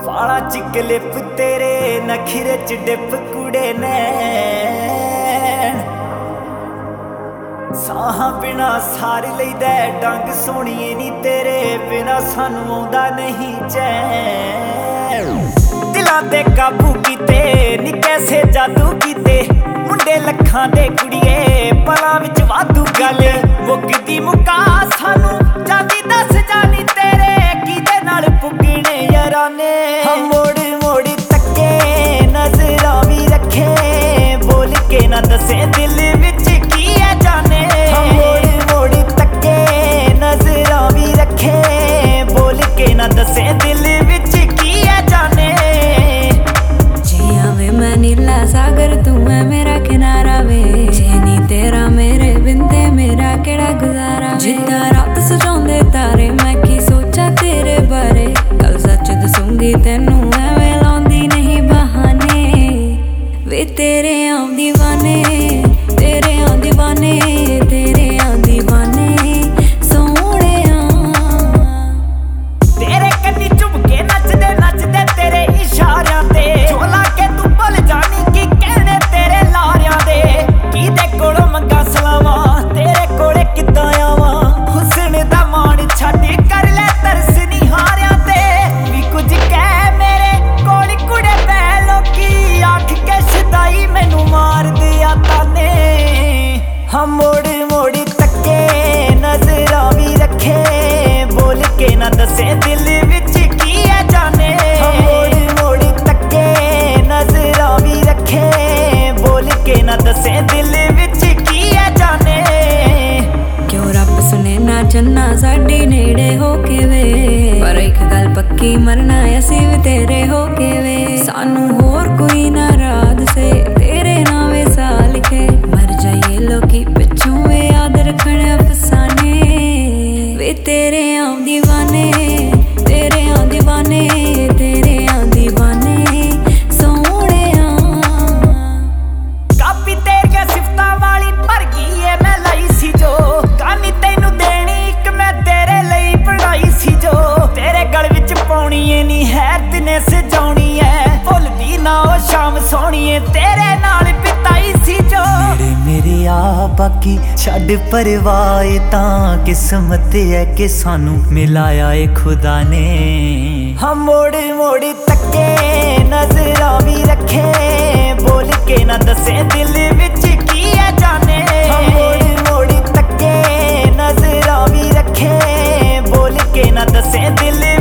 ਵਾਲਾ ਚ ਕਲਿੱਪ ਤੇਰੇ ਨਖਰੇ ਚ ਡਿੱਪ ਕੁੜੇ ਨੈਣ ਸਾਹਾਂ ਬਿਨਾ ਸਾਰ ਲਈਦਾ ਡੰਗ ਸੋਹਣੀਏ ਨੀ ਤੇਰੇ ਬਿਨਾ ਸਾਨੂੰ ਆਉਂਦਾ ਨਹੀਂ ਚੈਨ ਦਿਲਾਂ ਦੇ ਕਾਬੂ ਕੀਤੇ ਨੀ ਕੈਸੇ ਜਾਦੂ ਕੀਤੇ ਮੁੰਡੇ ਲੱਖਾਂ ਦੇ ਕੁੜੀਏ ਪਲਾਂ ਵਿੱਚ ਵਾਧੂ ਗੱਲ ਮੁੱਕਦੀ ਮੁਕਾ ਸਾਨੂੰ ਜਾਂਦੀ ਦੱਸ ਜਾਨੀ ਤੇਰੇ ਕਿਹਦੇ ਨਾਲ ਪੁੱਗਣੇ ਯਾਰਾਂ ਨੇ ਮੋੜ ਮੋੜ ਤੱਕੇ ਨਜ਼ਰਾਂ ਵੀ ਰੱਖੇ ਬੋਲ ਕੇ ਨਾ ਦੱਸੇ ਦਿਲ ਵਿੱਚ ਕੀ ਹੈ ਜਾਣੇ ਮੋੜ ਮੋੜ ਤੱਕੇ ਨਜ਼ਰਾਂ ਵੀ ਰੱਖੇ ਬੋਲ ਕੇ ਨਾ ਦੱਸੇ ਦਿਲ ਵਿੱਚ ਕੀ ਹੈ ਜਾਣੇ जिया वे मैं नीला सागर तू है मेरा किनारा वे जेनी तेरा मेरे बिंदे मेरा केड़ा गुजारा जिद्दां रात सजाउंदे तारे मैं की सोचा तेरे बारे गल सच दसूंगी तैनू एवें लाउंदी नहीं बहाने वे तेरे आं दीवाने तेरे आं दीवाने तेरे आं दीवाने सोहणिया तेरे कन्नी चुभ के नचदे नचदे तेरे इशारियां ते झोला के तू भुल जानी की कहने तेरे लारियां दे किदे कोलों मंगा सलावां तेरे कोले किद्दां आवां हुस्न दा मान छड्ड कर ले तरस निहारियां ते भी कुछ कह मेरे कोल कुड़े पै लोकी आख के शदाई मैनू मार दिया ताने हम मोड़ मोड़ तक्के नजरां भी रखे बोल के ना दसे दिल विच की है जाने मोड़ मोड़ तक्के नजरां भी रखे बोल के ना दसे दिल विच की है जाने क्यों रब सुने ना चन्ना साडी नेड़े हो के वे पर एक गल पक्की मरना असीं भी तेरे हो के वे सानू होर कोई ना रात से तेरे नावे सा लिखे मर जाइए लोकी पिछों वे याद रखण अफसाने वे तेरे आं दीवाने तेरे आं दीवाने तेरे आं दीवाने सोहणिया कापी तेरियां सिफतां वाली भर गई है मैं लाई सी जो कहानी तैनू देनी एक मैं तेरे लई पढ़ाई सी जो तेरे गल विच पाउणी है नी हैरत ने सजाउणी है भुलदी ना ओ शाम सोहणी है तेरे नाल बिताई सी जो मेरे आ बाकी छड्ड परवाह तां किस्मत है कि सानू मिलाया है खुदा ने हम मोड़ मोड़ तक्के नजरां भी रखे बोल के ना दसे दिल विच की है जाने मोड़ मोड़ तक्के नजरां भी रखे बोल के ना दसे दिल